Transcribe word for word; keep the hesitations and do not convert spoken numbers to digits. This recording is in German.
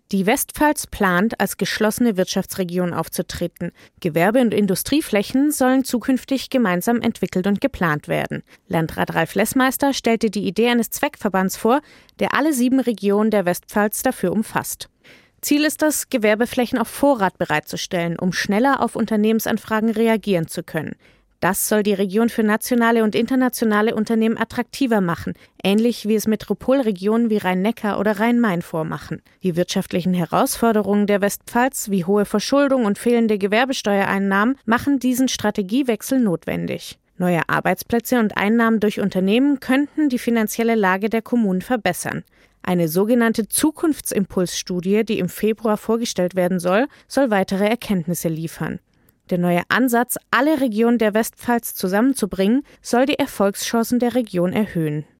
Die Westpfalz plant, als geschlossene Wirtschaftsregion aufzutreten. Gewerbe- und Industrieflächen sollen zukünftig gemeinsam entwickelt und geplant werden. Landrat Ralf Lessmeister stellte die Idee eines Zweckverbands vor, der alle sieben Regionen der Westpfalz dafür umfasst. Ziel ist es, Gewerbeflächen auf Vorrat bereitzustellen, um schneller auf Unternehmensanfragen reagieren zu können. Das soll die Region für nationale und internationale Unternehmen attraktiver machen, ähnlich wie es Metropolregionen wie Rhein-Neckar oder Rhein-Main vormachen. Die wirtschaftlichen Herausforderungen der Westpfalz, wie hohe Verschuldung und fehlende Gewerbesteuereinnahmen, machen diesen Strategiewechsel notwendig. Neue Arbeitsplätze und Einnahmen durch Unternehmen könnten die finanzielle Lage der Kommunen verbessern. Eine sogenannte Zukunftsimpulsstudie, die im Februar vorgestellt werden soll, soll weitere Erkenntnisse liefern. Der neue Ansatz, alle Regionen der Westpfalz zusammenzubringen, soll die Erfolgschancen der Region erhöhen.